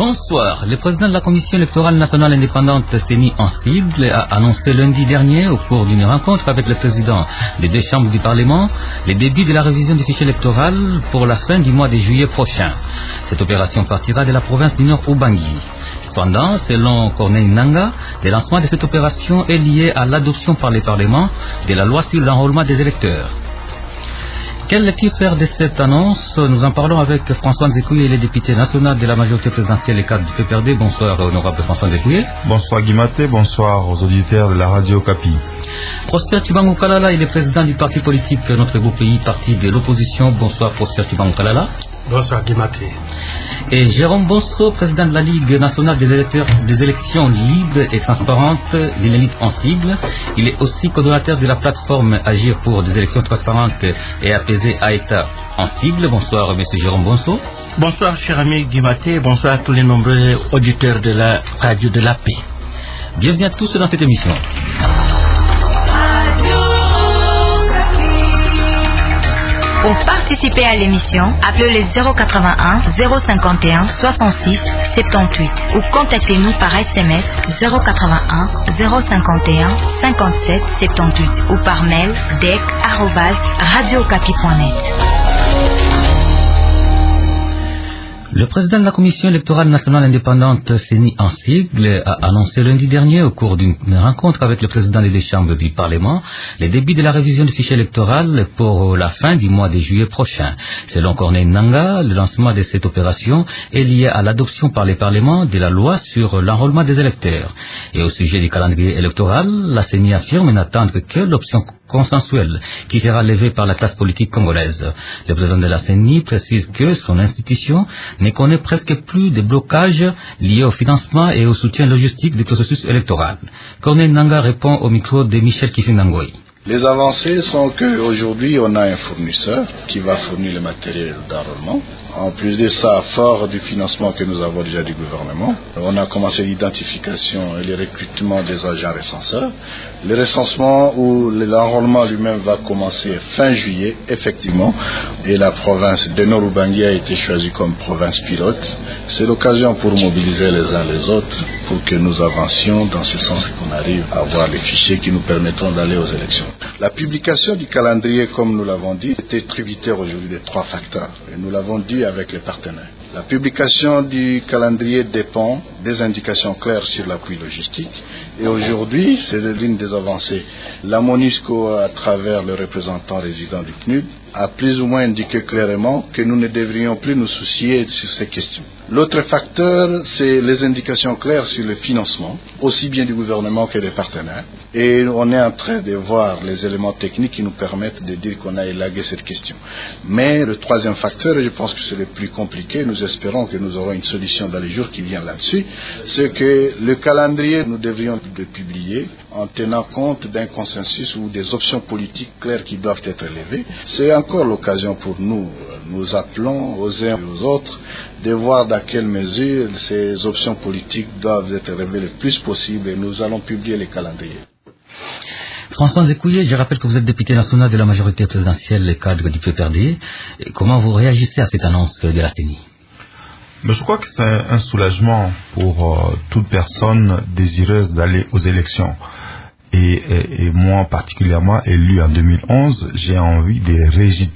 Bonsoir. Le président de la Commission électorale nationale indépendante, CENI en sigle, a annoncé lundi dernier, au cours d'une rencontre avec le président des deux chambres du Parlement, les débuts de la révision du fichier électoral pour la fin du mois de juillet prochain. Cette opération partira de la province du Nord Ubangi. Cependant, selon Corneille Nangaa, le lancement de cette opération est lié à l'adoption par les parlements de la loi sur l'enrôlement des électeurs. Quel est-il faire de cette annonce? Nous en parlons avec François Nzekouye, le député national de la majorité présidentielle et cadre du PPRD. Bonsoir, honorable François Nzekouye. Bonsoir Guimaté, bonsoir aux auditeurs de la radio Capi. Prosper Tshibangou Kalala, il est président du parti politique Notre Beau Pays, parti de l'opposition. Bonsoir Prosper Tshibangou Kalala. Bonsoir Guimaté. Et Jérôme Bosso, président de la Ligue nationale des élections libres et transparentes, l'élite en sigle. Il est aussi coordonnateur de la plateforme Agir pour des élections transparentes et apaisées à État en sigle. Bonsoir monsieur Jérôme Bosso. Bonsoir cher ami Guimaté, bonsoir à tous les nombreux auditeurs de la radio de la paix. Bienvenue à tous dans cette émission. Pour participer à l'émission, appelez le 081 051 66 78 ou contactez-nous par SMS 081 051 57 78 ou par mail dec@radiocapi.net. Le président de la Commission électorale nationale indépendante, CENI en sigle, a annoncé lundi dernier, au cours d'une rencontre avec le président des deux chambres du Parlement, les débuts de la révision du fichier électoral pour la fin du mois de juillet prochain. Selon Corneille Nangaa, le lancement de cette opération est lié à l'adoption par les parlements de la loi sur l'enrôlement des électeurs. Et au sujet du calendrier électoral, la CENI affirme n'attendre que l'option consensuelle qui sera levée par la classe politique congolaise. Le président de la CENI précise que son institution ne connaît presque plus de blocages liés au financement et au soutien logistique du processus électoral. Corneille Nangaa répond au micro de Michel Kifinangoy. Les avancées sont qu'aujourd'hui, on a un fournisseur qui va fournir le matériel d'enrôlement. En plus de ça, fort du financement que nous avons déjà du gouvernement, on a commencé l'identification et le recrutement des agents recenseurs. Le recensement ou l'enrôlement lui-même va commencer fin juillet, effectivement, et la province de Nord Ubangi a été choisie comme province pilote. C'est l'occasion pour mobiliser les uns les autres pour que nous avancions dans ce sens qu'on arrive à avoir les fichiers qui nous permettront d'aller aux élections. La publication du calendrier, comme nous l'avons dit, était tributaire aujourd'hui de trois facteurs, et nous l'avons dit avec les partenaires. La publication du calendrier dépend des indications claires sur l'appui logistique, et aujourd'hui, c'est l'une des avancées. La MONUSCO, à travers le représentant résident du CNUD, a plus ou moins indiqué clairement que nous ne devrions plus nous soucier sur ces questions. L'autre facteur, c'est les indications claires sur le financement, aussi bien du gouvernement que des partenaires. Et on est en train de voir les éléments techniques qui nous permettent de dire qu'on a élagué cette question. Mais le troisième facteur, et je pense que c'est le plus compliqué, nous espérons que nous aurons une solution dans les jours qui viennent là-dessus, c'est que le calendrier, nous devrions le publier en tenant compte d'un consensus ou des options politiques claires qui doivent être élevées. C'est encore l'occasion pour nous, nous appelons aux uns et aux autres de voir dans quelle mesure ces options politiques doivent être élevées le plus possible, et nous allons publier les calendriers. François Nzekouye, je rappelle que vous êtes député national de la majorité présidentielle et cadre du PPRD. Et comment vous réagissez à cette annonce de la CENI? Je crois que c'est un soulagement pour toute personne désireuse d'aller aux élections. Et moi particulièrement, élu en 2011, j'ai envie de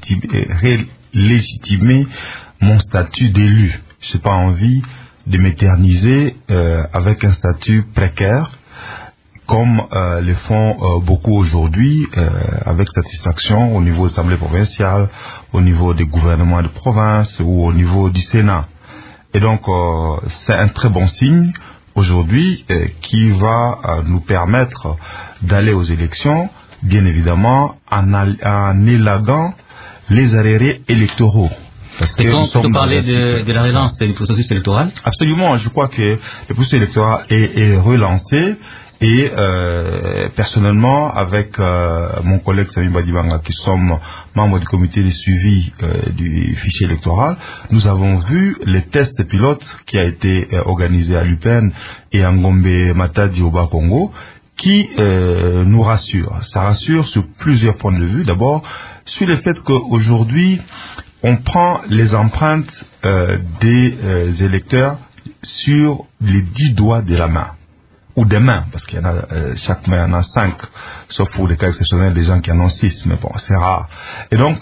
légitimer mon statut d'élu. Je n'ai pas envie de m'éterniser avec un statut précaire, comme le font beaucoup aujourd'hui, avec satisfaction au niveau de l'Assemblée provinciale, au niveau des gouvernements de province ou au niveau du Sénat. Et donc, c'est un très bon signe aujourd'hui qui va nous permettre d'aller aux élections, bien évidemment, en élaguant les arriérés électoraux. Parce que vous parlez de la relance du processus électoral? Absolument, je crois que le processus électoral est relancé. Et personnellement, avec mon collègue Sami Badibanga, qui sommes membres du comité de suivi du fichier électoral, nous avons vu les tests pilotes qui a été organisé à Lupin et à Ngombe Matadi au Bas-Congo, qui nous rassure. Ça rassure sur plusieurs points de vue. D'abord, sur le fait qu'aujourd'hui, on prend les empreintes des électeurs sur les 10 doigts de la main. Ou des mains, parce qu'il y en a, chaque main en a 5, sauf pour les cas exceptionnels, des gens qui en ont 6, mais bon, c'est rare. Et donc,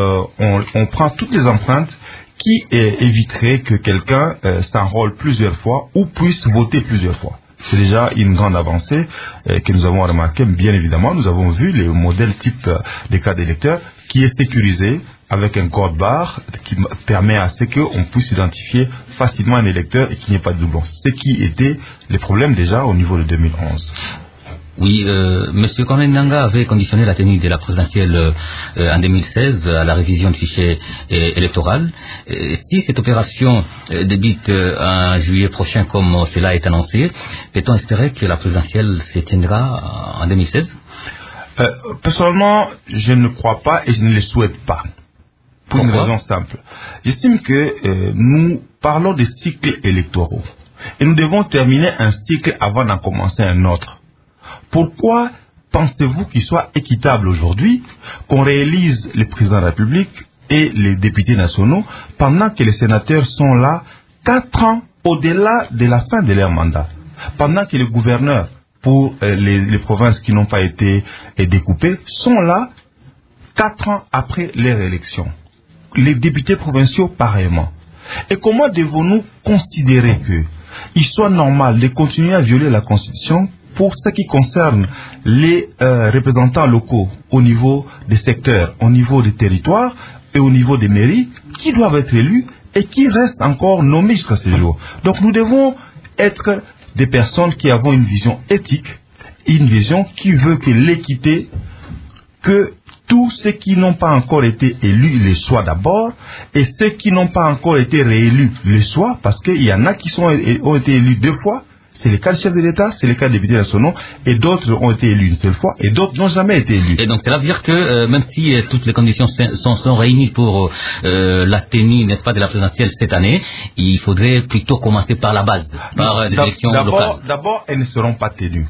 on prend toutes les empreintes qui éviteraient que quelqu'un s'enrôle plusieurs fois ou puisse voter plusieurs fois. C'est déjà une grande avancée que nous avons remarqué. Bien évidemment, nous avons vu le modèle type des cartes d'électeurs qui est sécurisé avec un code barre qui permet à ce qu'on puisse identifier facilement un électeur et qu'il n'y ait pas de doublon. Ce qui était le problème déjà au niveau de 2011. Oui, M. Corneille Nangaa avait conditionné la tenue de la présidentielle en 2016 à la révision du fichier électoral. Si cette opération débute en juillet prochain comme cela est annoncé, peut-on espérer que la présidentielle se tiendra en 2016? Personnellement, je ne crois pas et je ne le souhaite pas. Pour une raison simple. J'estime que nous parlons des cycles électoraux et nous devons terminer un cycle avant d'en commencer un autre. Pourquoi pensez-vous qu'il soit équitable aujourd'hui qu'on réélise le président de la République et les députés nationaux pendant que les sénateurs sont là 4 ans au-delà de la fin de leur mandat, pendant que les gouverneurs pour les provinces qui n'ont pas été découpées sont là 4 ans après leur élection. Les députés provinciaux pareillement. Et comment devons-nous considérer qu'il soit normal de continuer à violer la Constitution pour ce qui concerne les représentants locaux au niveau des secteurs, au niveau des territoires et au niveau des mairies qui doivent être élus et qui restent encore nommés jusqu'à ce jour. Donc nous devons être des personnes qui avons une vision éthique, une vision qui veut que l'équité, que tous ceux qui n'ont pas encore été élus le soient d'abord, et ceux qui n'ont pas encore été réélus le soient, parce qu'il y en a qui ont été élus 2 fois, c'est le cas du chef de l'État, c'est le cas des députés nationaux, et d'autres ont été élus une seule fois, et d'autres n'ont jamais été élus. Et donc cela veut dire que même si toutes les conditions sont réunies pour la tenue, n'est-ce pas, de la présidentielle cette année, il faudrait plutôt commencer par la base, par les élections locales. D'abord, elles ne seront pas tenues.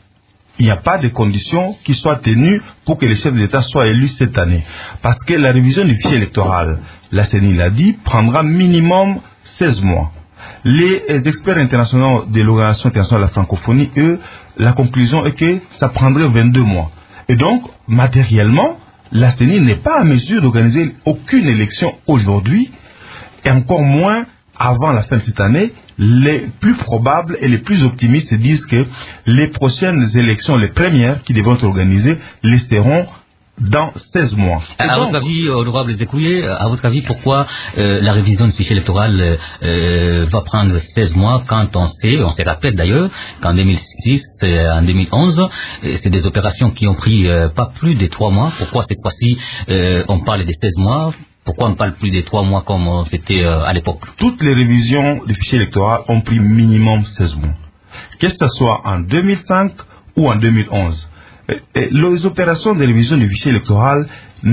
Il n'y a pas de conditions qui soient tenues pour que le chef de l'État soit élu cette année. Parce que la révision du fichier électoral, la CENI l'a dit, prendra minimum 16 mois. Les experts internationaux de l'Organisation internationale de la francophonie, eux, la conclusion est que ça prendrait 22 mois. Et donc, matériellement, la CENI n'est pas en mesure d'organiser aucune élection aujourd'hui, et encore moins avant la fin de cette année. Les plus probables et les plus optimistes disent que les prochaines élections, les premières qui devront être organisées, les seront dans 16 mois. À votre avis, honorable Zekouye, à votre avis, pourquoi la révision du fichier électoral va prendre 16 mois quand on se rappelle d'ailleurs qu'en 2006 et en 2011, c'est des opérations qui ont pris pas plus de 3 mois. Pourquoi cette fois-ci on parle de 16 mois? Pourquoi on ne parle plus des 3 mois comme c'était à l'époque? Toutes les révisions du fichier électoral ont pris minimum 16 mois. Que ce soit en 2005 ou en 2011. Les opérations de révision du fichier électoral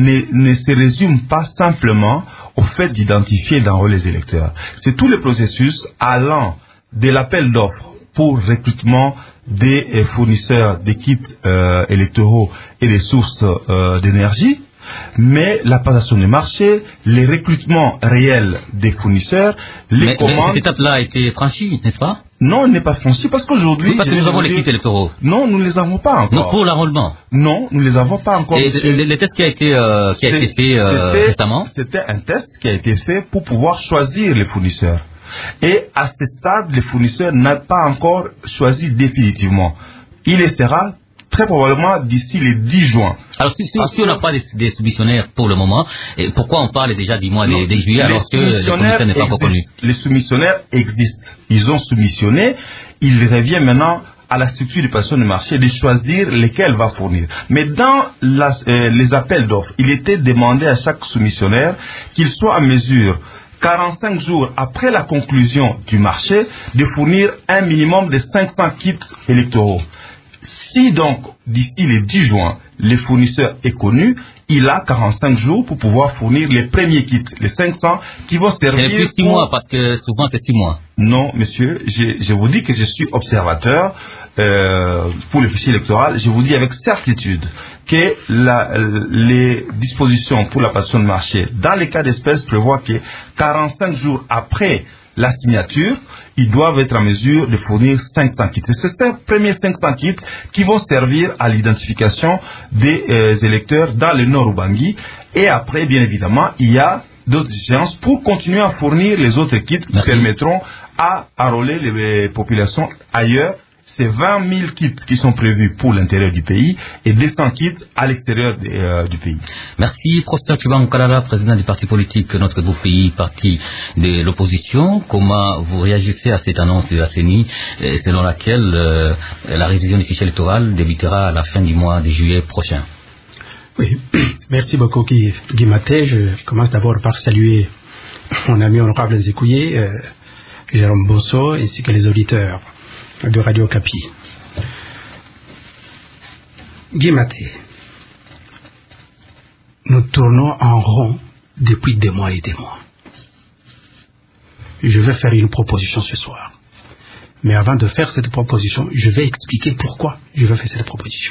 ne se résument pas simplement au fait d'identifier et d'enrôler les électeurs. C'est tout le processus allant de l'appel d'offres pour recrutement des fournisseurs d'équipes électoraux et des sources d'énergie, mais la passation du marché, les recrutements réels des fournisseurs, les commandes... Mais cette étape-là a été franchie, n'est-ce pas? Non, elle n'est pas franchie parce qu'aujourd'hui... Oui, parce que nous avons les kits électoraux. Non, nous ne les avons pas encore. Non, pour l'enrôlement. Non, nous ne les avons pas encore. Et le test qui a été fait récemment? C'était un test qui a été fait pour pouvoir choisir les fournisseurs. Et à ce stade, les fournisseurs n'ont pas encore choisi définitivement. Il le sera très probablement d'ici le 10 juin. Alors si on n'a pas des soumissionnaires pour le moment, et pourquoi on parle déjà du mois de juillet alors que les soumissionnaires n'est pas encore connu? Les soumissionnaires existent. Ils ont soumissionné. Il revient maintenant à la structure de passation de marché de choisir lesquels va fournir. Mais dans les appels d'offres, il était demandé à chaque soumissionnaire qu'il soit en mesure 45 jours après la conclusion du marché de fournir un minimum de 500 kits électoraux. Si donc, d'ici le 10 juin, le fournisseur est connu, il a 45 jours pour pouvoir fournir les premiers kits, les 500 qui vont servir... C'est plus 6 mois, parce que souvent c'est 6 mois. Non, monsieur, je vous dis que je suis observateur pour le fichier électoral. Je vous dis avec certitude que les dispositions pour la passation de marché, dans les cas d'espèce, prévoient que 45 jours après la signature, ils doivent être en mesure de fournir 500 kits. C'est ces premiers 500 kits qui vont servir à l'identification des électeurs dans le Nord Ubangi. Et après, bien évidemment, il y a d'autres échéances pour continuer à fournir les autres kits qui permettront à enrôler les populations ailleurs. C'est 20 000 kits qui sont prévus pour l'intérieur du pays et 200 kits à l'extérieur du pays. Merci, professeur Tuban Kalala, président du parti politique Notre Beau Pays, parti de l'opposition. Comment vous réagissez à cette annonce de la CENI selon laquelle la révision du fichier électoral débutera à la fin du mois de juillet prochain? Oui, merci beaucoup Guy Maté. Je commence d'abord par saluer mon ami honorable Nzikouye, Jérôme Bosso, ainsi que les auditeurs de Radio Kapi. Guy Maté, nous tournons en rond depuis des mois et des mois. Je vais faire une proposition ce soir. Mais avant de faire cette proposition, je vais expliquer pourquoi je vais faire cette proposition.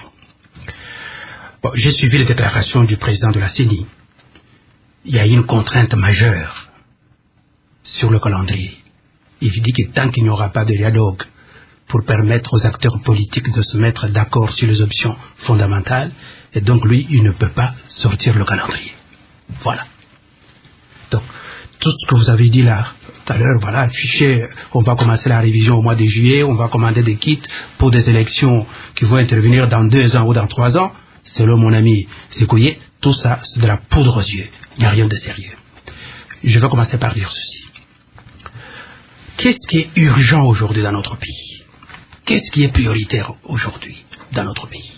Bon, j'ai suivi les déclarations du président de la CENI. Il y a une contrainte majeure sur le calendrier. Il dit que tant qu'il n'y aura pas de dialogue pour permettre aux acteurs politiques de se mettre d'accord sur les options fondamentales, et donc lui, il ne peut pas sortir le calendrier. Voilà. Donc, tout ce que vous avez dit là, tout à l'heure, voilà, fichier, on va commencer la révision au mois de juillet, on va commander des kits pour des élections qui vont intervenir dans 2 ans ou dans 3 ans, selon mon ami Zikouye, tout ça, c'est de la poudre aux yeux. Il n'y a rien de sérieux. Je vais commencer par dire ceci. Qu'est-ce qui est urgent aujourd'hui dans notre pays? Qu'est-ce qui est prioritaire aujourd'hui dans notre pays?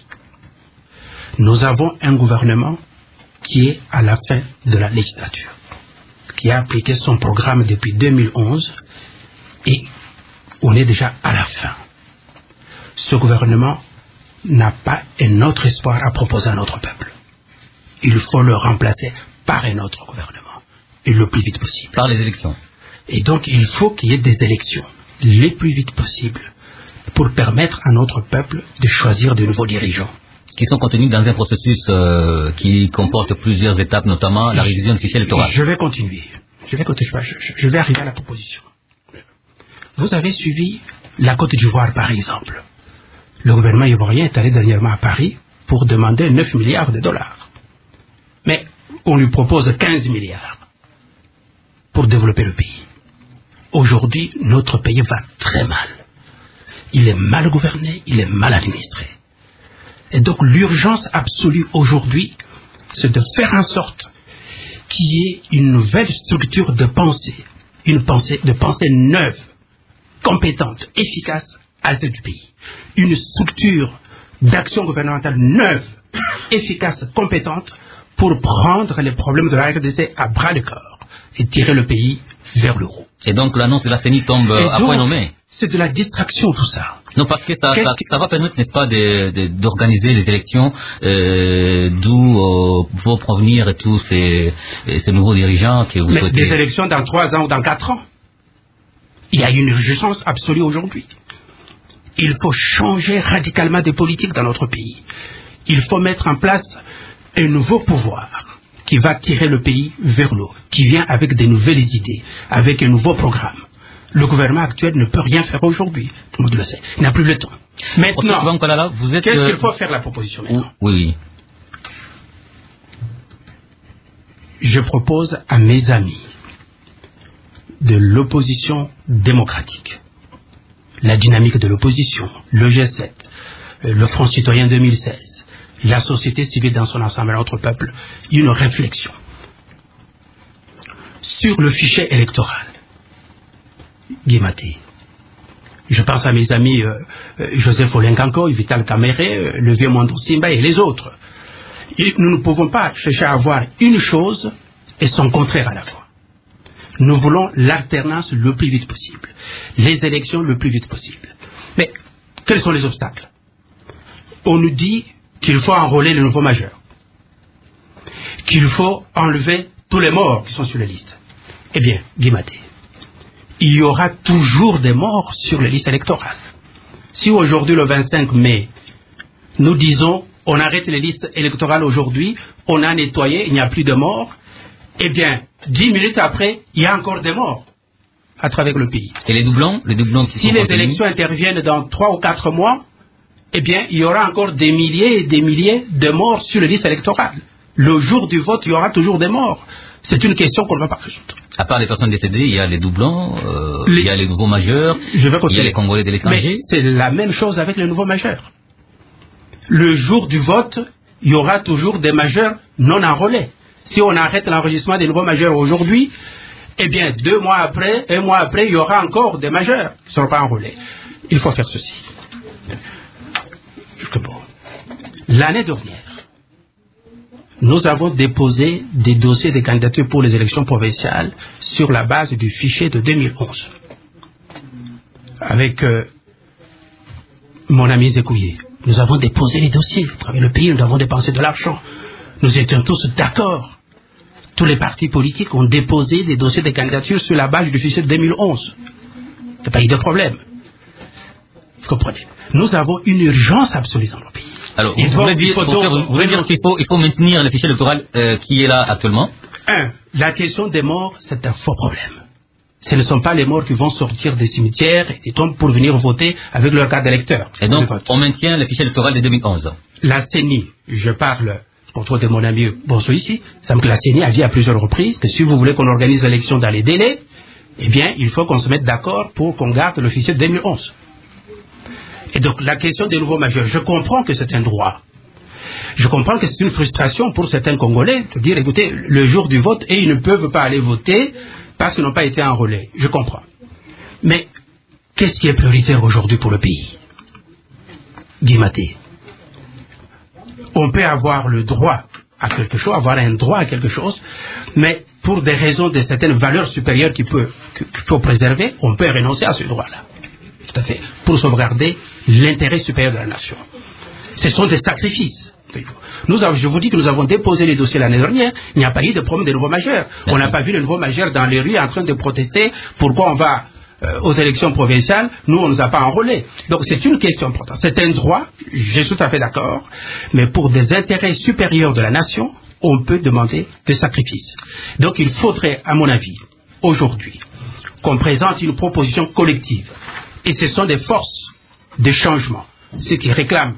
Nous avons un gouvernement qui est à la fin de la législature, qui a appliqué son programme depuis 2011 et on est déjà à la fin. Ce gouvernement n'a pas un autre espoir à proposer à notre peuple. Il faut le remplacer par un autre gouvernement, et le plus vite possible. Par les élections. Et donc il faut qu'il y ait des élections, les plus vite possible, pour permettre à notre peuple de choisir de nouveaux dirigeants. Qui sont contenus dans un processus qui comporte plusieurs étapes, notamment la révision du fichier électoral. Je vais continuer. Je vais arriver à la proposition. Vous avez suivi la Côte d'Ivoire, par exemple. Le gouvernement ivoirien est allé dernièrement à Paris pour demander 9 milliards de dollars. Mais on lui propose 15 milliards pour développer le pays. Aujourd'hui, notre pays va très mal. Il est mal gouverné, il est mal administré. Et donc l'urgence absolue aujourd'hui, c'est de faire en sorte qu'il y ait une nouvelle structure de pensée, une pensée neuve, compétente, efficace à la tête du pays. Une structure d'action gouvernementale neuve, efficace, compétente, pour prendre les problèmes de la RDC à bras le corps et tirer le pays vers le haut. Et donc l'annonce de la CENI tombe à point nommé. C'est de la distraction tout ça. Non, parce que ça va permettre, n'est-ce pas, d'organiser les élections, d'où vont provenir tous ces nouveaux dirigeants que vous souhaitez. Des élections dans 3 ans ou dans 4 ans. Il y a une urgence absolue aujourd'hui. Il faut changer radicalement des politiques dans notre pays. Il faut mettre en place un nouveau pouvoir qui va tirer le pays vers le haut, qui vient avec de nouvelles idées, avec un nouveau programme. Le gouvernement actuel ne peut rien faire aujourd'hui. Tout le monde le sait. Il n'a plus le temps. Maintenant, qu'est-ce qu'il faut faire la proposition maintenant? Oui. Je propose à mes amis de l'opposition démocratique, la dynamique de l'opposition, le G7, le Front citoyen 2016, la société civile dans son ensemble, notre peuple, une réflexion sur le fichier électoral. Guy Maté. Je pense à mes amis Joseph Olenkanko, Vital Kamere, le vieux Mondo Simba et les autres. Nous ne pouvons pas chercher à avoir une chose et son contraire à la fois. Nous voulons l'alternance le plus vite possible, les élections le plus vite possible. Mais quels sont les obstacles? On nous dit qu'il faut enrôler les nouveaux majeurs, qu'il faut enlever tous les morts qui sont sur la liste. Eh bien, Guy Maté, il y aura toujours des morts sur les listes électorales. Si aujourd'hui, le 25 mai, nous disons on arrête les listes électorales aujourd'hui, on a nettoyé, il n'y a plus de morts, eh bien, 10 minutes après, il y a encore des morts. à travers le pays. Et les doublons qui Si sont les contenus élections interviennent dans 3 ou 4 mois, eh bien, il y aura encore des milliers et des milliers de morts sur le liste électorale. Le jour du vote, il y aura toujours des morts. C'est une question qu'on ne va pas résoudre. À part les personnes décédées, il y a les doublons, il y a les nouveaux majeurs, il y a les Congolais de l'étranger. Mais c'est la même chose avec les nouveaux majeurs. Le jour du vote, il y aura toujours des majeurs non enrôlés. Si on arrête l'enregistrement des nouveaux majeurs aujourd'hui, eh bien, 2 mois après, 1 mois après, il y aura encore des majeurs qui ne seront pas enrôlés. Il faut faire ceci. L'année dernière, nous avons déposé des dossiers de candidature pour les élections provinciales sur la base du fichier de 2011. Avec mon ami Zekouye, nous avons déposé les dossiers. À travers le pays, nous avons dépensé de l'argent. Nous étions tous d'accord. Tous les partis politiques ont déposé des dossiers de candidature sur la base du fichier de 2011. Il n'y a pas eu de problème. Vous comprenez? Nous avons une urgence absolue dans le pays. Alors, vous voulez dire qu'il faut maintenir le fichier électoral qui est là actuellement? La question des morts, c'est un faux problème. Ce ne sont pas les morts qui vont sortir des cimetières et tombent pour venir voter avec leur carte d'électeur. Et donc, on maintient le fichier électoral de 2011. La CENI, je parle contre de mon ami Bonso ici, ça me que la CENI a dit à plusieurs reprises que si vous voulez qu'on organise l'élection dans les délais, eh bien, il faut qu'on se mette d'accord pour qu'on garde le fichier de 2011. Et donc, la question des nouveaux majeurs, je comprends que c'est un droit. Je comprends que c'est une frustration pour certains Congolais de dire, écoutez, le jour du vote, et ils ne peuvent pas aller voter parce qu'ils n'ont pas été enrôlés. Je comprends. Mais, qu'est-ce qui est prioritaire aujourd'hui pour le pays? Guimaté. On peut avoir le droit à quelque chose, avoir un droit à quelque chose, mais pour des raisons de certaines valeurs supérieures qu'il faut préserver, on peut renoncer à ce droit-là. Tout à fait. Pour sauvegarder l'intérêt supérieur de la nation. Ce sont des sacrifices. Je vous dis que nous avons déposé les dossiers l'année dernière, il n'y a pas eu de problème de nouveaux majeurs. On n'a pas vu les nouveaux majeurs dans les rues en train de protester pourquoi on va aux élections provinciales, nous on ne nous a pas enrôlés. Donc c'est une question importante. C'est un droit, je suis tout à fait d'accord, mais pour des intérêts supérieurs de la nation, on peut demander des sacrifices. Donc il faudrait, à mon avis, aujourd'hui, qu'on présente une proposition collective. Et ce sont des forces de changement, tous ceux qui réclament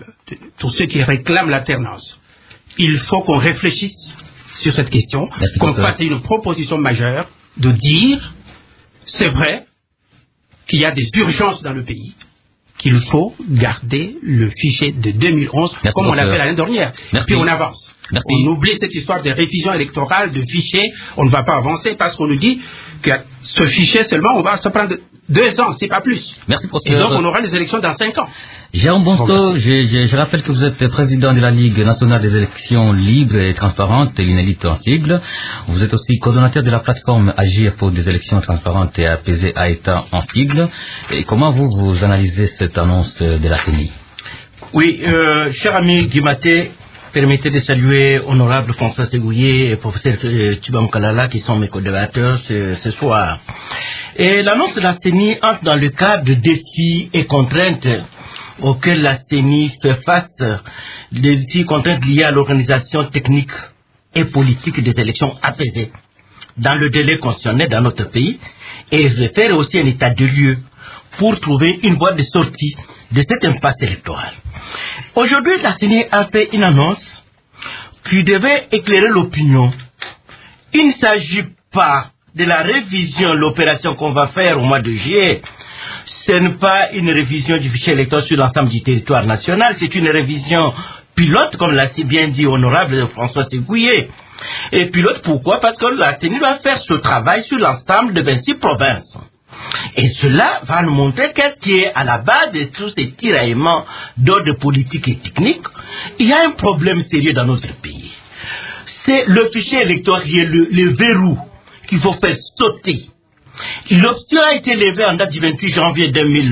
l'alternance. Il faut qu'on réfléchisse sur cette question, qu'on fasse une proposition majeure de dire, c'est vrai qu'il y a des urgences dans le pays, qu'il faut garder le fichier de 2011 comme on l'a fait l'année dernière. Puis on avance. On oublie cette histoire de révision électorale, de fichier, on ne va pas avancer parce qu'on nous dit que ce fichier seulement, on va se prendre 2 ans, c'est pas plus. Merci, et donc on aura les élections dans 5 ans. Jérôme Bonso, je rappelle que vous êtes président de la Ligue nationale des élections libres et transparentes, l'UNELIT en sigle. Vous êtes aussi coordonnateur de la plateforme Agir pour des élections transparentes et apaisées à État en sigle. Et comment vous analysez cette annonce de la CENI? Oui, cher ami Guimaté, permettez de saluer honorable François Ségouillet et professeur Tubam Kalala qui sont mes co-débatteurs ce soir. Et l'annonce de la CENI entre dans le cadre de défis et contraintes auxquels la CENI fait face, des défis et contraintes liées à l'organisation technique et politique des élections apaisées dans le délai constitutionnel dans notre pays et réfère aussi un état de lieu pour trouver une voie de sortie de cette impasse électorale. Aujourd'hui, la CENI a fait une annonce qui devait éclairer l'opinion. Il ne s'agit pas de la révision, l'opération qu'on va faire au mois de juillet. Ce n'est pas une révision du fichier électoral sur l'ensemble du territoire national, c'est une révision pilote, comme l'a si bien dit honorable François Ségouillet. Et pilote pourquoi? Parce que la CENI va faire ce travail sur l'ensemble de 26 provinces. Et cela va nous montrer qu'est-ce qui est à la base de tous ces tiraillements d'ordre politique et technique. Il y a un problème sérieux dans notre pays. C'est le fichier électoral qui est le verrou qu'il faut faire sauter. L'option a été levée en date du 28 janvier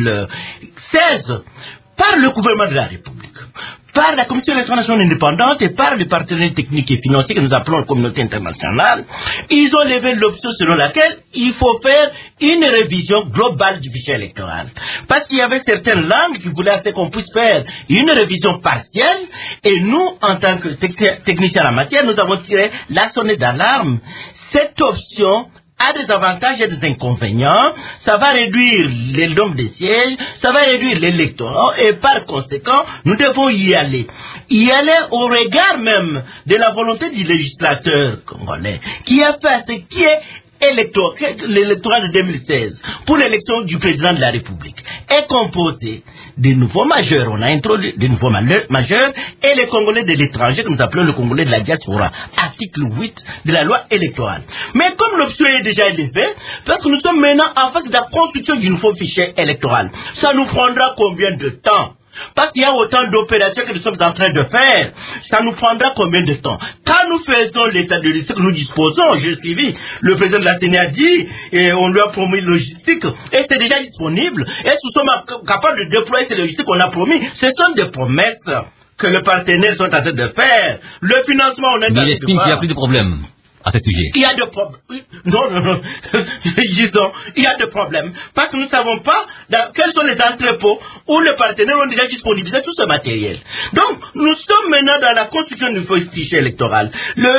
2016 par le gouvernement de la République, par la Commission internationale indépendante et par les partenaires techniques et financiers que nous appelons la communauté internationale. Ils ont levé l'option selon laquelle il faut faire une révision globale du fichier électoral. Parce qu'il y avait certaines langues qui voulaient qu'on puisse faire une révision partielle et nous, en tant que techniciens en la matière, nous avons tiré la sonnette d'alarme. Cette option a des avantages et des inconvénients. Ça va réduire le nombre de sièges, ça va réduire l'électorat, et par conséquent, nous devons y aller. Y aller au regard même de la volonté du législateur congolais, qui a fait ce qui est l'électorat de 2016 pour l'élection du président de la République est composé de nouveaux majeurs. On a introduit de nouveaux majeurs et les Congolais de l'étranger, que nous appelons le Congolais de la diaspora, article 8 de la loi électorale. Mais comme l'option est déjà élevée, parce que nous sommes maintenant en phase de la construction du nouveau fichier électoral, ça nous prendra combien de temps? Parce qu'il y a autant d'opérations que nous sommes en train de faire. Ça nous prendra combien de temps? Quand nous faisons l'état de liste que nous disposons, j'ai suivi, le président de la CENI a dit, et on lui a promis logistique, et c'est déjà disponible. Est-ce que nous sommes capables de déployer ces logistiques qu'on a promis? Ce sont des promesses que les partenaires sont en train de faire. Le financement, on est dans le il n'y a plus de problème à ce sujet. Il y a des problèmes. Non. Disons, il y a des problèmes. Parce que nous ne savons pas quels sont les entrepôts où les partenaires ont déjà disponibilisé tout ce matériel. Donc, nous sommes maintenant dans la construction du fichier électoral.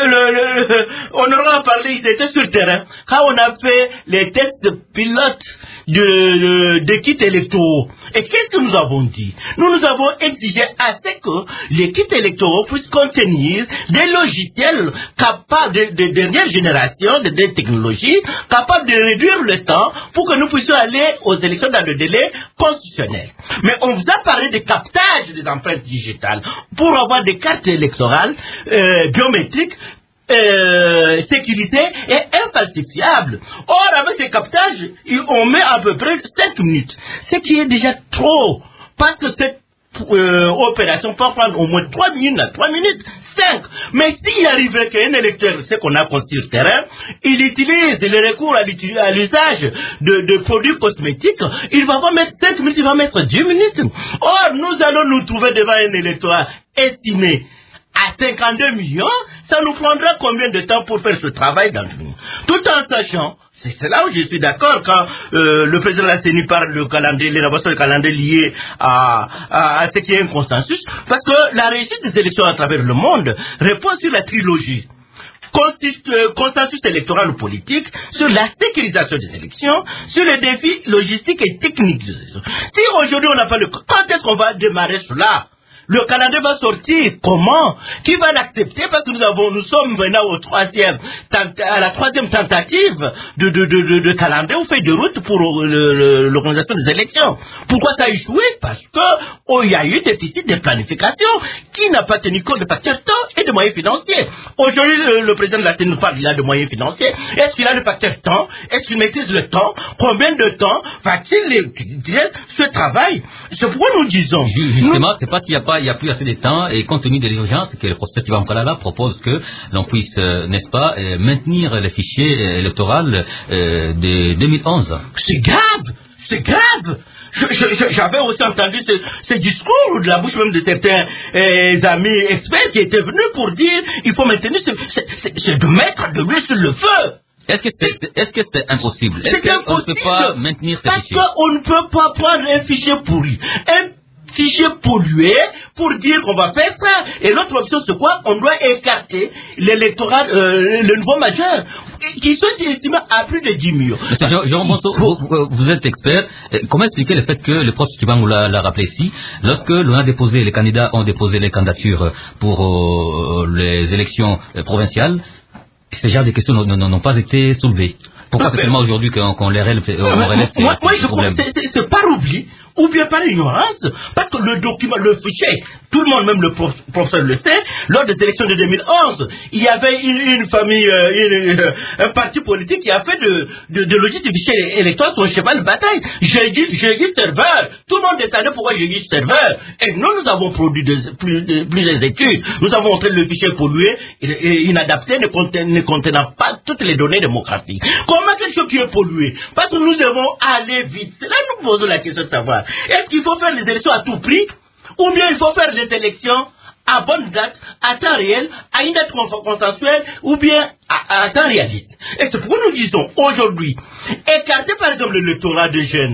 On aura parlé, ils étaient sur le terrain. Quand on a fait les tests pilotes des kits électoraux. Et qu'est-ce que nous avons dit? Nous avons exigé à ce que les kits électoraux puissent contenir des logiciels capables de dernière génération, de technologies, capables de réduire le temps pour que nous puissions aller aux élections dans le délai constitutionnel. Mais on vous a parlé de captage des empreintes digitales pour avoir des cartes électorales biométriques sécurité et infalsifiable. Or, avec ces captages, on met à peu près 5 minutes. Ce qui est déjà trop. Parce que cette opération peut prendre au moins 3 minutes, 5. Mais s'il arrivait qu'un électeur, ce qu'on a construit sur le terrain, il utilise le recours à l'usage de produits cosmétiques, il va pas mettre 5 minutes, il va mettre 10 minutes. Or, nous allons nous trouver devant un électorat estimé à 52 millions, ça nous prendra combien de temps pour faire ce travail dans le monde? Tout en sachant, c'est là où je suis d'accord quand le président de la CENI parle de calendrier, l'élaboration de calendrier lié à ce qui est un consensus, parce que la réussite des élections à travers le monde repose sur la trilogie. Consensus électoral ou politique, sur la sécurisation des élections, sur les défis logistiques et techniques des élections. Si aujourd'hui on n'a pas quand est-ce qu'on va démarrer cela? Le calendrier va sortir. Comment? Qui va l'accepter? Parce que nous sommes maintenant à la troisième tentative de calendrier ou fait de route pour l'organisation des élections. Pourquoi ça a échoué? Parce que il y a eu déficit de planification qui n'a pas tenu compte de facteurs temps et de moyens financiers. Aujourd'hui, le président de la CENI nous parle, il a de moyens financiers. Est-ce qu'il a le facteur temps? Est-ce qu'il maîtrise le temps? Combien de temps va-t-il ce travail? C'est pourquoi nous disons. Justement, c'est parce qu'il n'y a plus assez de temps et compte tenu de l'urgence que le professeur Kiba Mkalala propose que l'on puisse, n'est-ce pas, maintenir le fichier électoral de 2011. C'est grave. J'avais aussi entendu ce discours de la bouche même de certains amis experts qui étaient venus pour dire il faut maintenir c'est de mettre de l'huile sur le feu. Est-ce que c'est impossible? Est-ce qu'on ne peut pas maintenir ce fichier? Parce qu'on ne peut pas prendre un fichier pourri. Fichier pollué pour dire qu'on va faire ça. Et l'autre option, c'est quoi? On doit écarter l'électorat, le nouveau majeur, qui sont estimés à plus de 10 millions. Monsieur Jean Bonso, vous êtes expert. Comment expliquer le fait que le prof Kiban l'a rappelé ici, lorsque les candidats ont déposé les candidatures pour les élections provinciales, ce genre de questions n'ont pas été soulevées? Pourquoi c'est seulement aujourd'hui qu'on les relève? Moi, je pense que c'est par oubli ou bien par ignorance, parce que le document, le fichier, tout le monde, même le professeur le sait, lors des élections de 2011, il y avait une famille, un parti politique qui a fait de logique du fichier électoral son cheval de bataille. J'ai dit serveur. Tout le monde attendait pourquoi j'ai dit serveur. Et nous avons produit plusieurs études. Nous avons montré le fichier pollué, et inadapté, ne contenant pas toutes les données démocratiques. Comment quelque chose qui est pollué? Parce que nous devons aller vite. C'est là que nous posons la question de savoir. Est-ce qu'il faut faire les élections à tout prix? Ou bien il faut faire les élections à bonne date, à temps réel, à une date consensuelle, ou bien à temps réaliste? Et c'est pourquoi nous disons aujourd'hui, écarter par exemple l'électorat des jeunes,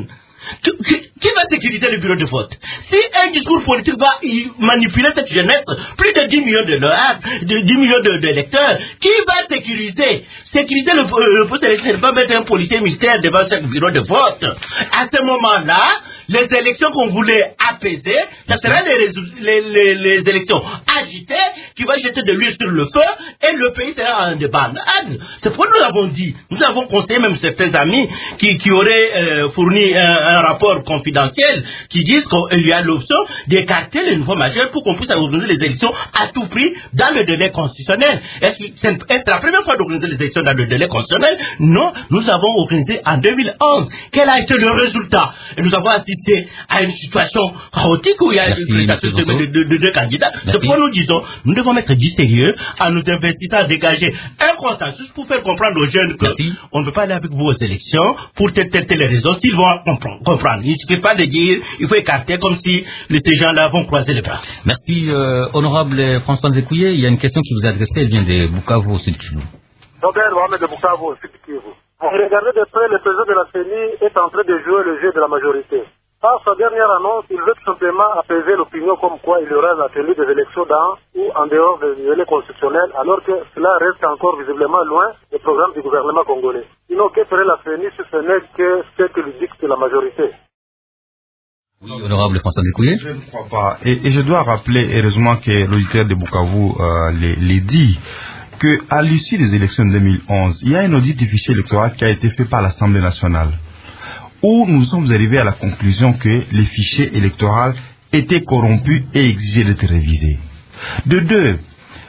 Qui va sécuriser le bureau de vote? Si un discours politique va manipuler cette jeunesse, plus de 10 millions d'électeurs, qui va sécuriser le poste électoral? Ne pas mettre un policier militaire devant chaque bureau de vote. À ce moment-là, les élections qu'on voulait apaiser, ça sera les élections agitées qui vont jeter de l'huile sur le feu et le pays sera en débandade. C'est pourquoi nous avons dit, nous avons conseillé même certains amis qui auraient fourni un rapport confidentiel qui disent qu'il y a l'option d'écarter les nouveaux majeurs pour qu'on puisse organiser les élections à tout prix dans le délai constitutionnel. Est-ce la première fois d'organiser les élections dans le délai constitutionnel? Non, nous avons organisé en 2011. Quel a été le résultat? Et nous avons assisté à une situation chaotique où il y a une présentation de deux candidats. C'est pourquoi nous disons, nous devons mettre du sérieux en nous investissant à dégager un consensus pour faire comprendre aux jeunes qu'on ne peut pas aller avec vous aux élections pour telle raison, s'ils vont comprendre. Il ne suffit pas de dire, il faut écarter comme si ces gens-là vont croiser les bras. Merci, honorable François Nzekouye. Il y a une question qui vous est adressée, elle vient de Bukavu au Sud Kivu. Robert Mohamed de Bukavu au Sud Kivu. Regardez de près, le président de la CENI est en train de jouer le jeu de la majorité. Par sa dernière annonce, il veut tout simplement apaiser l'opinion comme quoi il y aura la tenue des élections dans ou en dehors des délais constitutionnels, alors que cela reste encore visiblement loin des programmes du gouvernement congolais. Sinon, que ferait la CENI si ce n'est que ce que lui dicte la majorité? Oui, honorable François Nzekouye. Je ne crois pas. Et je dois rappeler, heureusement que l'auditeur de Bukavu les dit, qu'à l'issue des élections de 2011, il y a un audit du fichier électoral qui a été fait par l'Assemblée nationale, où nous sommes arrivés à la conclusion que les fichiers électoraux étaient corrompus et exigeaient d'être révisés. De deux,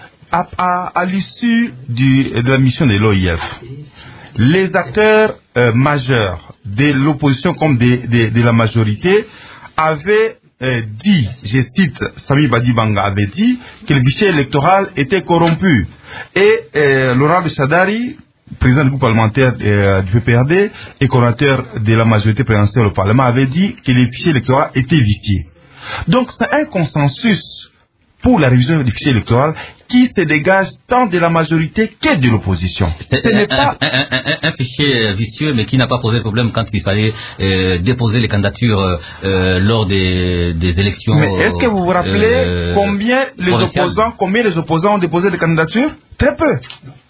à l'issue de la mission de l'OIF, les acteurs majeurs de l'opposition comme de la majorité avaient dit, je cite, Sami Badibanga avait dit que le fichier électoral était corrompu. Et Laurent Chadari, président du groupe parlementaire du PPRD et coordinateur de la majorité présidentielle au Parlement, avait dit que les fichiers électoraux étaient viciés. Donc c'est un consensus pour la révision du fichier électoral qui se dégage tant de la majorité que de l'opposition. Ce n'est pas un fichier vicieux, mais qui n'a pas posé de problème quand il fallait déposer les candidatures lors des élections. Mais est-ce que vous vous rappelez combien les opposants ont déposé des candidatures? Très peu.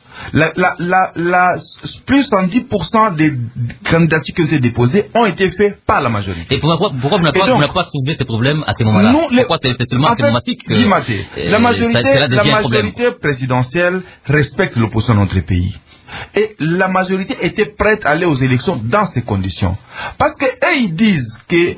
Plus de 10% des candidatures qui ont été déposées ont été faites par la majorité. Et pourquoi vous n'avez pas soulevé ces problèmes à ce moment-là? Pourquoi c'est seulement automatique que la majorité présidentielle respecte l'opposition de notre pays. Et la majorité était prête à aller aux élections dans ces conditions. Parce qu'eux, ils disent que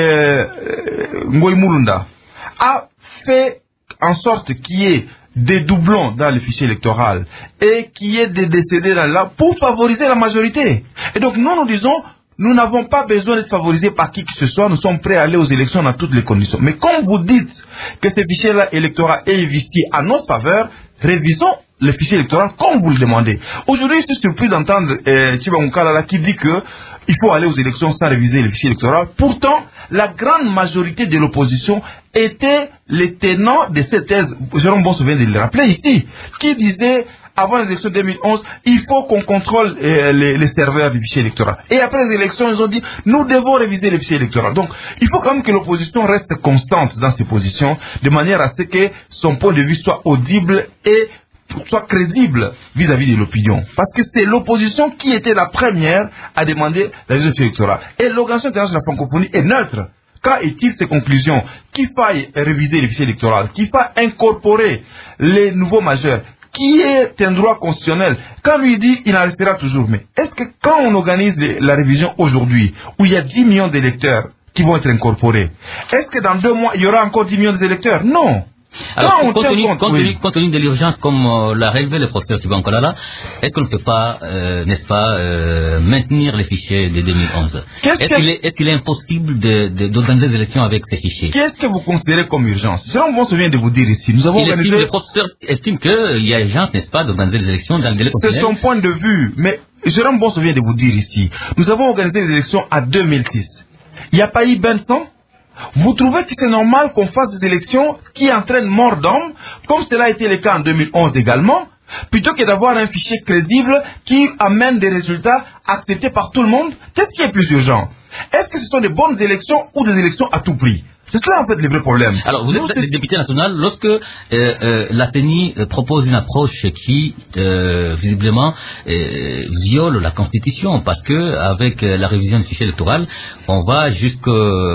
Ngoï Mulunda a fait en sorte qu'il y ait des doublons dans le fichier électoral et qu'il y ait des décédés là pour favoriser la majorité. Et donc nous disons, nous n'avons pas besoin d'être favorisés par qui que ce soit, nous sommes prêts à aller aux élections dans toutes les conditions. Mais comme vous dites que ce fichier-là électoral est vicié à notre faveur, révisons le fichier électoral comme vous le demandez. Aujourd'hui, je suis surpris d'entendre Thiba Moukalala qui dit que il faut aller aux élections sans réviser le fichier électoral. Pourtant, la grande majorité de l'opposition était les tenants de cette thèse. Jérôme Bon vient de le rappeler ici, qui disait avant les élections de 2011, il faut qu'on contrôle les serveurs du fichier électoral. Et après les élections, ils ont dit, nous devons réviser le fichier électoral. Donc, il faut quand même que l'opposition reste constante dans ses positions, de manière à ce que son point de vue soit audible et soit crédible vis-à-vis de l'opinion. Parce que c'est l'opposition qui était la première à demander la révision du fichier électoral. Et l'Organisation internationale de la francophonie est neutre. Quand il tire ses conclusions, qu'il faille réviser le fichier électoral, qu'il faille incorporer les nouveaux majeurs, qui est un droit constitutionnel, quand lui dit, il en restera toujours. Mais est-ce que quand on organise la révision aujourd'hui, où il y a 10 millions d'électeurs qui vont être incorporés, est-ce que dans 2 mois, il y aura encore 10 millions d'électeurs? Non. Alors, compte tenu de l'urgence, comme l'a relevé le professeur Thiba Nkolala, est-ce qu'on ne peut pas, n'est-ce pas, maintenir les fichiers de 2011? Est-ce qu'il est impossible d'organiser des élections avec ces fichiers? Qu'est-ce que vous considérez comme urgence? Jérôme Bon vient de vous dire ici, nous avons organisé... Le professeur estime qu'il y a urgence, n'est-ce pas, d'organiser les élections dans le délai constitutionnel. C'est son point de vue, mais Jérôme Bon vient de vous dire ici, nous avons organisé les élections en 2006. Il n'y a pas eu Benson? Vous trouvez que c'est normal qu'on fasse des élections qui entraînent mort d'homme, comme cela a été le cas en 2011 également, plutôt que d'avoir un fichier crédible qui amène des résultats acceptés par tout le monde? Qu'est-ce qui est plus urgent? Est-ce que ce sont des bonnes élections ou des élections à tout prix? C'est cela en fait le vrai problème. Alors vous êtes député national, lorsque la CENI propose une approche qui visiblement viole la Constitution, parce que avec la révision du fichier électoral, on va jusqu'à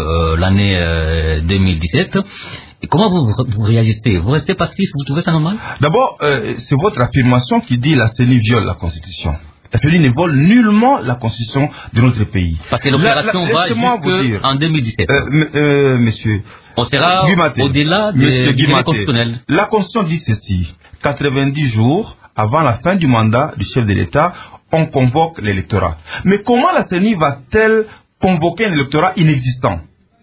l'année 2017. Et comment vous réagissez? Vous restez passif? Vous trouvez ça normal? D'abord, c'est votre affirmation qui dit la CENI viole la Constitution. La CENI ne vole nullement la Constitution de notre pays. Parce que l'opération va jusqu'en 2017. Monsieur, on sera au-delà du constitutionnel. La Constitution dit ceci: 90 jours avant la fin du mandat du chef de l'État, on convoque l'électorat. Mais comment la CENI va-t-elle convoquer un électorat inexistant?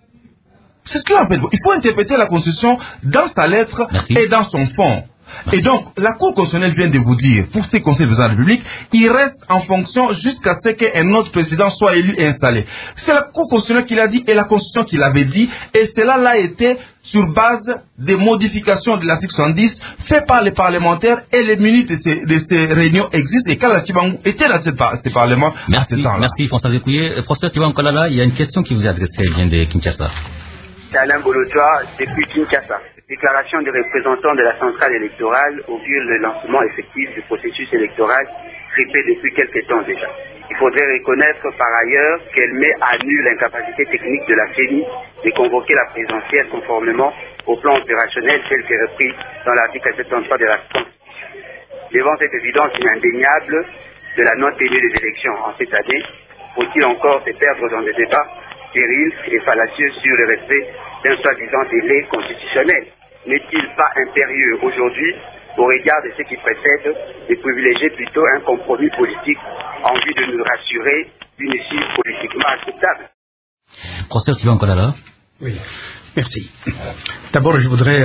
C'est cela en fait. Il faut interpréter la Constitution dans sa lettre et dans son fond. Et donc, la Cour constitutionnelle vient de vous dire, pour ces conseils de la République, il reste en fonction jusqu'à ce qu'un autre président soit élu et installé. C'est la Cour constitutionnelle qui l'a dit et la Constitution qui l'avait dit, et cela l'a été sur base des modifications de l'article 70 fait par les parlementaires, et les minutes de ces réunions existent, et Kala Tshibangou était dans ces parlements à ce temps-là. Merci François Zekouye. Professeur Tshibangou Kalala, il y a une question qui vous est adressée, elle vient de Kinshasa. C'est Alain Bolodjoa, depuis Kinshasa. Déclaration des représentants de la centrale électorale augure le lancement effectif du processus électoral grippé depuis quelques temps déjà. Il faudrait reconnaître par ailleurs qu'elle met à nu l'incapacité technique de la CENI de convoquer la présidentielle conformément au plan opérationnel tel que repris dans l'article 73 de la Constitution. Devant cette évidence indéniable de la non-tenue des élections en cette année, faut-il encore se perdre dans des débats stériles et fallacieux sur le respect d'un soi-disant délai constitutionnel? N'est-il pas impérieux aujourd'hui, au regard de ce qui précède, de privilégier plutôt un compromis politique en vue de nous rassurer d'une issue politiquement acceptable? Professeur Tshibangou Kalala. Oui, merci. D'abord, je voudrais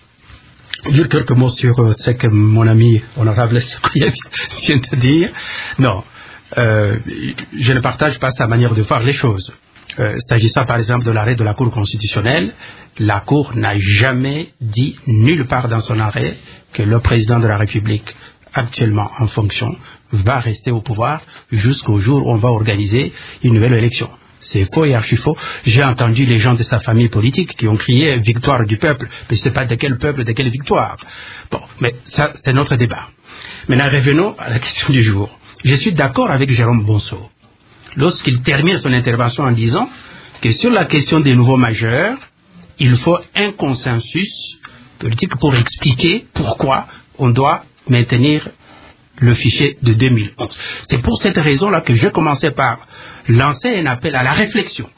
dire quelques mots sur ce que mon ami honorable Sekouye vient de dire. Non, je ne partage pas sa manière de voir les choses. S'agissant par exemple de l'arrêt de la Cour constitutionnelle, la Cour n'a jamais dit nulle part dans son arrêt que le président de la République actuellement en fonction va rester au pouvoir jusqu'au jour où on va organiser une nouvelle élection. C'est faux et archi faux. J'ai entendu les gens de sa famille politique qui ont crié victoire du peuple, mais je ne sais pas de quel peuple, de quelle victoire. Bon, mais ça c'est notre débat. Maintenant revenons à la question du jour. Je suis d'accord avec Jérôme Bonso lorsqu'il termine son intervention en disant que sur la question des nouveaux majeurs, il faut un consensus politique pour expliquer pourquoi on doit maintenir le fichier de 2011. C'est pour cette raison-là que je commençais par lancer un appel à la réflexion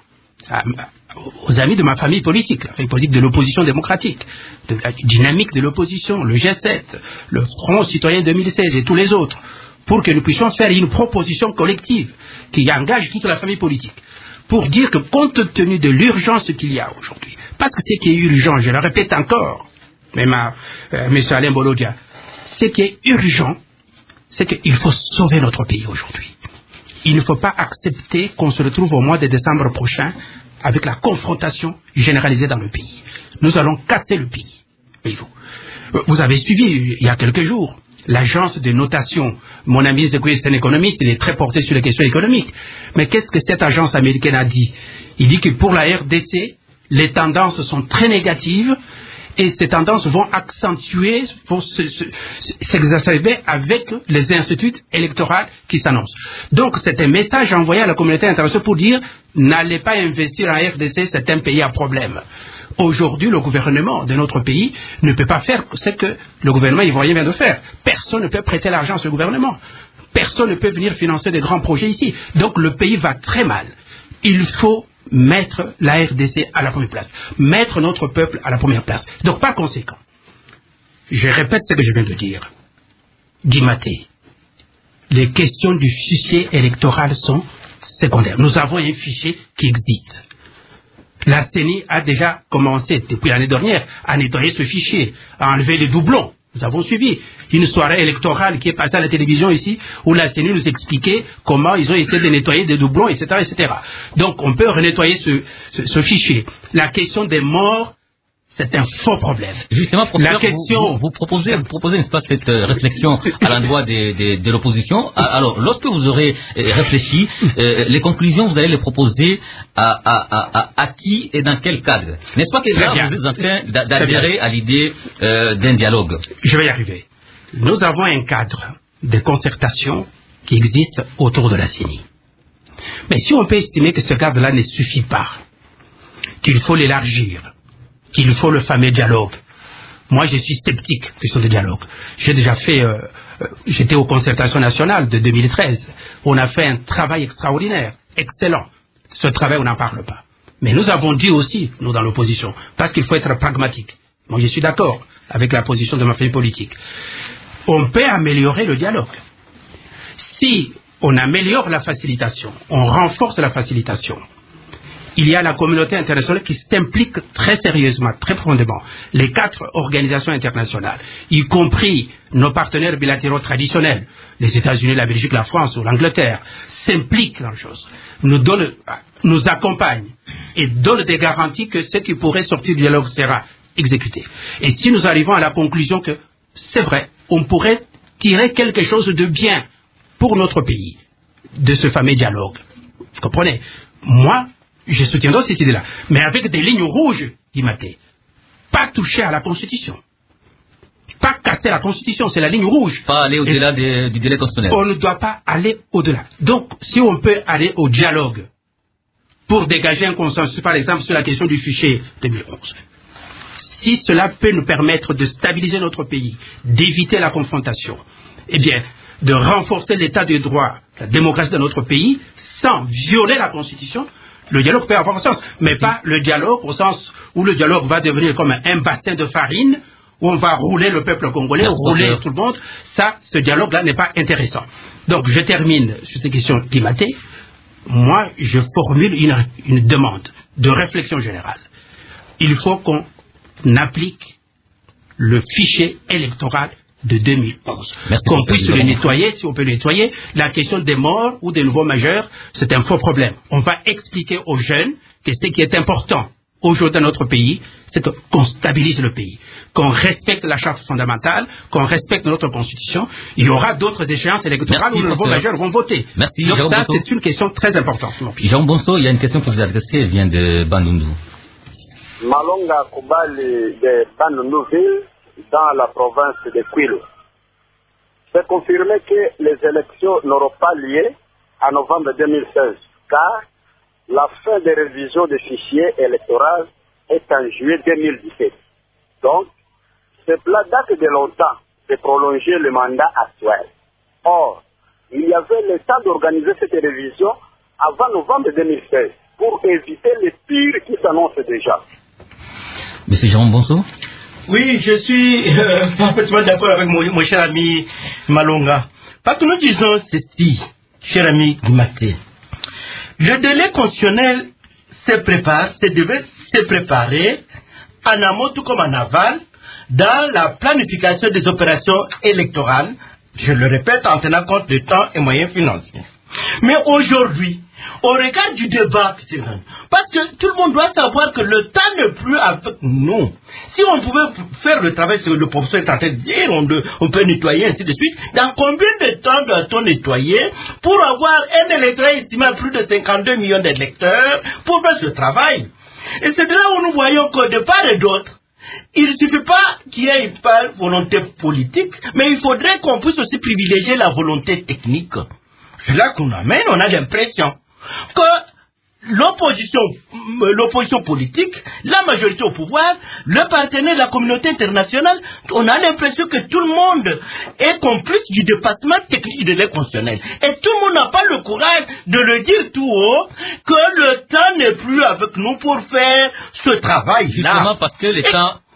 aux amis de ma famille politique, la famille politique de l'opposition démocratique, de la dynamique de l'opposition, le G7, le Front citoyen 2016 et tous les autres, pour que nous puissions faire une proposition collective qui engage toute la famille politique, pour dire que compte tenu de l'urgence qu'il y a aujourd'hui, parce que ce qui est urgent, je le répète encore, même à M. Alain Bolodjoa, ce qui est urgent, c'est qu'il faut sauver notre pays aujourd'hui. Il ne faut pas accepter qu'on se retrouve au mois de décembre prochain avec la confrontation généralisée dans le pays. Nous allons casser le pays. Vous avez suivi, il y a quelques jours, l'agence de notation. Mon ami Zekouye, c'est un économiste, il est très porté sur les questions économiques. Mais qu'est-ce que cette agence américaine a dit? Il dit que pour la RDC, les tendances sont très négatives et ces tendances vont accentuer, vont s'exacerber avec les instituts électoraux qui s'annoncent. Donc c'est un message envoyé à la communauté internationale pour dire n'allez pas investir en RDC, c'est un pays à problème. Aujourd'hui, le gouvernement de notre pays ne peut pas faire ce que le gouvernement ivoirien vient de faire. Personne ne peut prêter l'argent à ce gouvernement. Personne ne peut venir financer de grands projets ici. Donc le pays va très mal. Il faut mettre la RDC à la première place. Mettre notre peuple à la première place. Donc par conséquent, je répète ce que je viens de dire. Guy Maté, les questions du fichier électoral sont secondaires. Nous avons un fichier qui existe. La CENI a déjà commencé, depuis l'année dernière, à nettoyer ce fichier, à enlever les doublons. Nous avons suivi une soirée électorale qui est passée à la télévision ici, où la CENI nous expliquait comment ils ont essayé de nettoyer des doublons, etc., etc. Donc, on peut renettoyer ce fichier. La question des morts, c'est un faux problème. Justement, professeur, la question... vous proposez, n'est-ce pas, cette réflexion à l'endroit de l'opposition. Alors, lorsque vous aurez réfléchi, les conclusions, vous allez les proposer à qui et dans quel cadre? N'est-ce pas que là, vous êtes en train d'adhérer à l'idée d'un dialogue? Je vais y arriver. Nous avons un cadre de concertation qui existe autour de la CENI. Mais si on peut estimer que ce cadre-là ne suffit pas, qu'il faut l'élargir, qu'il faut le fameux dialogue, moi je suis sceptique sur le dialogue. J'ai déjà fait, j'étais aux concertations nationales de 2013, on a fait un travail extraordinaire, excellent. Ce travail, on n'en parle pas. Mais nous avons dit aussi, nous dans l'opposition, parce qu'il faut être pragmatique. Moi je suis d'accord avec la position de ma famille politique. On peut améliorer le dialogue. Si on améliore la facilitation, on renforce la facilitation, il y a la communauté internationale qui s'implique très sérieusement, très profondément. Les 4 organisations internationales, y compris nos partenaires bilatéraux traditionnels, les États-Unis, la Belgique, la France ou l'Angleterre, s'impliquent dans la chose, nous accompagnent et donnent des garanties que ce qui pourrait sortir du dialogue sera exécuté. Et si nous arrivons à la conclusion que c'est vrai, on pourrait tirer quelque chose de bien pour notre pays de ce fameux dialogue. Vous comprenez? Moi, je soutiendrai cette idée-là, mais avec des lignes rouges, dit Maté. Pas toucher à la Constitution. Pas casser la Constitution, c'est la ligne rouge. Pas aller au-delà du délai constitutionnel. On ne doit pas aller au-delà. Donc, si on peut aller au dialogue pour dégager un consensus, par exemple, sur la question du fichier 2011, si cela peut nous permettre de stabiliser notre pays, d'éviter la confrontation, eh bien, de renforcer l'état de droit, la démocratie de notre pays, sans violer la Constitution, le dialogue peut avoir un sens, mais pas le dialogue au sens où le dialogue va devenir comme un bassin de farine, où on va rouler le peuple congolais, rouler tout le monde. Ça, ce dialogue-là n'est pas intéressant. Donc, je termine sur ces questions climatées. Moi, je formule une demande de réflexion générale. Il faut qu'on applique le fichier électoral de 2011. Qu'on puisse le nettoyer, si on peut le nettoyer. La question des morts ou des nouveaux majeurs, c'est un faux problème. On va expliquer aux jeunes que ce qui est important aujourd'hui dans notre pays, c'est qu'on stabilise le pays, qu'on respecte la charte fondamentale, qu'on respecte notre constitution. Il y aura d'autres échéances électorales où les nouveaux majeurs vont voter. Merci. Donc ça, c'est une question très importante. Jean Bonso, il y a une question que vous adressez, elle vient de Bandundu. Malonga Koubali de Bandundu-Ville, dans la province de Kwilu. C'est confirmé que les élections n'auront pas lieu en novembre 2016, car la fin des révisions des fichiers électoraux est en juillet 2017. Donc, cela date de longtemps de prolonger le mandat actuel. Or, il y avait le temps d'organiser cette révision avant novembre 2016 pour éviter les pires qui s'annoncent déjà. Monsieur Jean Bonso? Oui, je suis parfaitement d'accord avec mon cher ami Malonga. Parce que nous disons ceci, cher ami Guimaté. Le délai constitutionnel devait se préparer en amont tout comme en aval dans la planification des opérations électorales, je le répète, en tenant compte du temps et moyens financiers. Mais aujourd'hui, au regard du débat, parce que tout le monde doit savoir que le temps n'est plus avec nous. Si on pouvait faire le travail que le professeur est en train de dire, on peut nettoyer, ainsi de suite, dans combien de temps doit-on nettoyer pour avoir un électorat estimé à plus de 52 millions d'électeurs pour faire ce travail? Et c'est de là où nous voyons que de part et d'autre, il ne suffit pas qu'il y ait une volonté politique, mais il faudrait qu'on puisse aussi privilégier la volonté technique. C'est là qu'on amène, on a l'impression que l'opposition politique, la majorité au pouvoir, le partenaire de la communauté internationale, on a l'impression que tout le monde est complice du dépassement technique de l'aide constitutionnelle. Et tout le monde n'a pas le courage de le dire tout haut que le temps n'est plus avec nous pour faire ce travail-là. Justement parce que le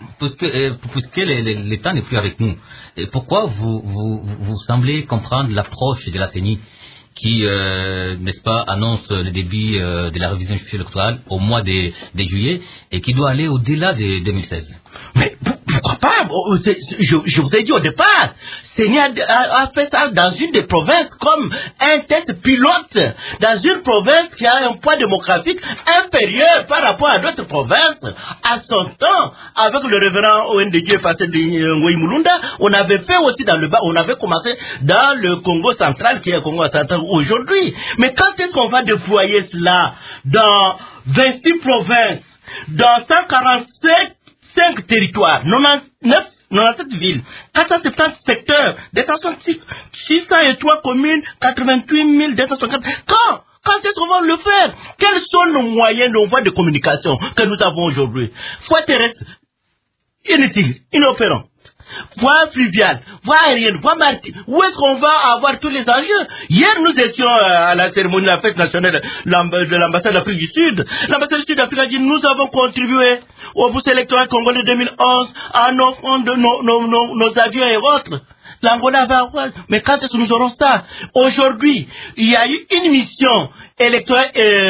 temps n'est plus avec nous. Et pourquoi vous semblez comprendre l'approche de la CENI qui, n'est-ce pas, annonce le début de la révision du fichier électoral au mois de juillet et qui doit aller au-delà de 2016. Mais vous crois pas. Je vous ai dit au départ, Séni a fait ça dans une des provinces comme un test pilote, dans une province qui a un poids démographique inférieur par rapport à d'autres provinces. À son temps, avec le révérend ONDG passé de Ngoï Mulunda, on avait fait aussi on avait commencé dans le Congo central, qui est le Congo central aujourd'hui. Mais quand est-ce qu'on va déployer cela dans 26 provinces, dans 145 territoires, 97 villes, 470 secteurs, 603 communes, 88 250. Quand est-ce qu'on va le faire? Quels sont nos moyens, nos voies de communication que nous avons aujourd'hui? Voie terrestre, inutile, inopérant. Voie fluviale, voie aérienne, voie maritime. Où est-ce qu'on va avoir tous les enjeux? Hier, nous étions à la cérémonie de la fête nationale de l'ambassade d'Afrique du Sud. L'ambassade du Sud d'Afrique a dit, nous avons contribué au bourse électoral congolais 2011 à nos avions et autres. L'Angola va avoir. Mais quand est-ce que nous aurons ça? Aujourd'hui, il y a eu une mission électorale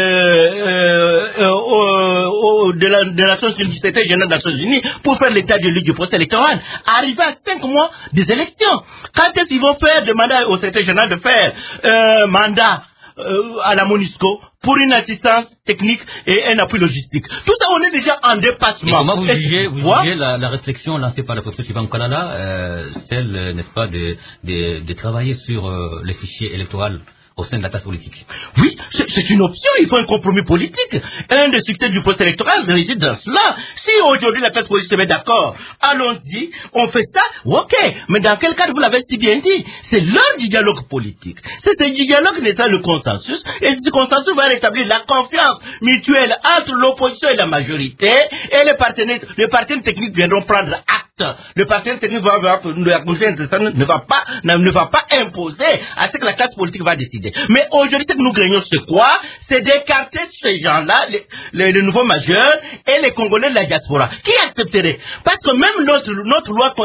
de la Nations Unies, du Secrétaire général des Nations Unies, pour faire l'état de du procès électoral. Arrivé à 5 mois des élections. Quand est-ce qu'ils vont faire demander au Secrétaire général de faire mandat à la MONUSCO pour une assistance technique et un appui logistique? Tout ça, on est déjà en dépassement. Et comment vous jugez la réflexion lancée par le professeur Tchiban Kalala, celle, n'est-ce pas, de travailler sur les fichiers électoraux au sein de la classe politique? Oui, c'est une option, il faut un compromis politique. Un des succès du procès électoral réside dans cela. Si aujourd'hui la classe politique se met d'accord, allons-y, on fait ça, ok. Mais dans quel cadre, vous l'avez si bien dit, c'est l'heure du dialogue politique. C'est un dialogue qui n'est le consensus, et ce consensus va rétablir la confiance mutuelle entre l'opposition et la majorité, et les partenaires techniques viendront prendre acte. Le partenaire technique ne va pas imposer à ce que la classe politique va décider. Mais aujourd'hui, ce que nous craignons, c'est quoi? C'est d'écarter ces gens-là, les nouveaux majeurs et les Congolais de la diaspora. Qui accepterait? Parce que même notre loi,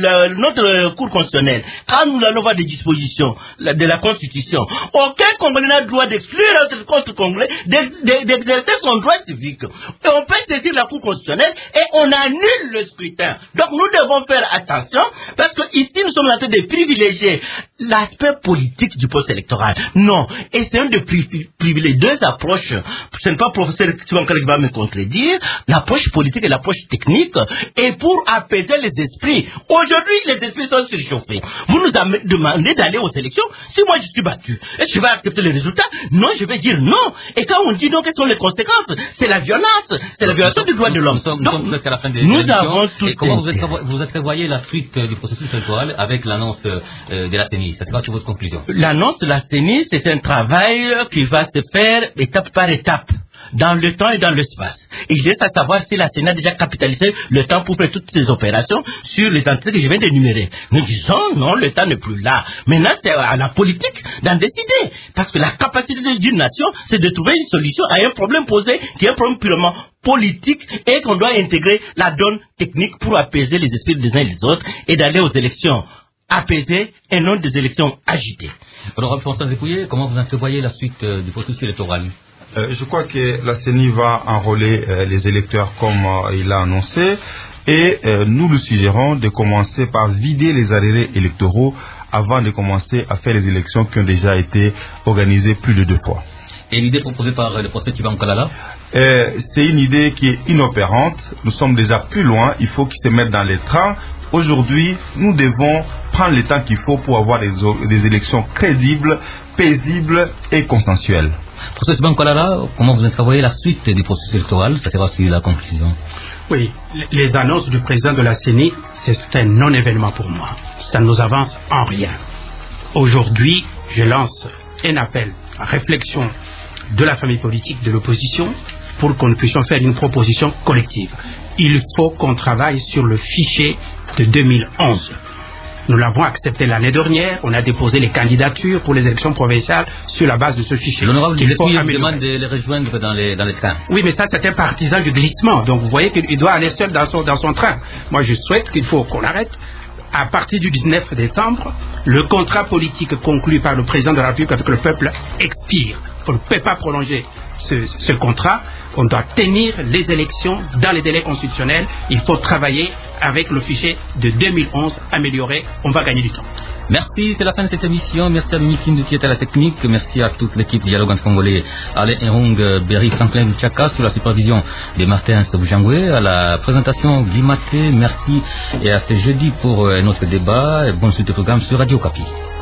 notre cour constitutionnelle, quand nous allons voir des dispositions de la Constitution, aucun Congolais n'a le droit d'exclure un autre Congolais d'exercer son droit civique. Et on peut saisir la cour constitutionnelle et on annule le scrutin. Donc nous devons faire attention parce que ici nous sommes en train de privilégier l'aspect politique du poste électoral. Non. Et c'est un de privilégier deux approches. Ce n'est pas le professeur Tchibankala qui va me contredire. L'approche politique et l'approche technique. Et pour apaiser les esprits. Aujourd'hui, les esprits sont surchauffés. Vous nous demandez d'aller aux élections. Si moi je suis battu, est-ce que je vais accepter les résultats? Non, je vais dire non. Et quand on dit non, quelles sont les conséquences? C'est la violence. C'est la violation du droit de l'homme. Nous avons tout. Et comment vous entrevoyez la suite du processus électoral avec l'annonce de la CENI? Ça sera sur votre conclusion. L'annonce de la CENI, c'est un travail qui va se faire étape par étape, dans le temps et dans l'espace. Il reste à savoir si la CENI a déjà capitalisé le temps pour faire toutes ces opérations sur les entités que je viens d'énumérer. Nous disons non, le temps n'est plus là. Maintenant, c'est à la politique d'en décider. Parce que la capacité d'une nation, c'est de trouver une solution à un problème posé, qui est un problème purement politique, et qu'on doit intégrer la donne technique pour apaiser les esprits des uns et des autres, et d'aller aux élections apaisées et non des élections agitées. Honorable François Zepouillet, comment vous entrevoyez la suite du processus électoral? Je crois que la CENI va enrôler les électeurs comme il l'a annoncé, et nous lui suggérons de commencer par vider les arrêts électoraux avant de commencer à faire les élections qui ont déjà été organisées plus de 2 fois. Et l'idée proposée par le professeur Tchiban Kalala? C'est une idée qui est inopérante. Nous sommes déjà plus loin. Il faut qu'ils se mettent dans les trains. Aujourd'hui, nous devons prendre le temps qu'il faut pour avoir des élections crédibles, paisibles et consensuelles. Professeur Tchiban Kalala, comment vous entrevoyez la suite du processus électoral? Ça sera aussi la conclusion. Oui, les annonces du président de la CENI, c'est un non-événement pour moi. Ça ne nous avance en rien. Aujourd'hui, je lance un appel à réflexion de la famille politique de l'opposition pour que nous puissions faire une proposition collective. Il faut qu'on travaille sur le fichier de 2011. Nous l'avons accepté l'année dernière. On a déposé les candidatures pour les élections provinciales sur la base de ce fichier. L'honorable demande de les rejoindre dans les trains. Oui, mais ça, c'est un partisan du glissement. Donc, vous voyez qu'il doit aller seul dans son train. Moi, je souhaite qu'il faut qu'on arrête. À partir du 19 décembre, le contrat politique conclu par le président de la République avec le peuple expire. on ne peut pas prolonger ce contrat. On doit tenir les élections dans les délais constitutionnels. Il faut travailler avec le fichier de 2011 amélioré. On va gagner du temps. Merci, c'est la fin de cette émission. Merci à Mimi Kindu qui est à la technique. Merci à toute l'équipe Dialogue entre Congolais, Alain Erung, Berry, Franklin Luchaka, sous la supervision de Martin Sabujangwe, à la présentation Guy Maté. Merci et à ce jeudi pour notre débat. Bonne suite de programme sur Radio Okapi.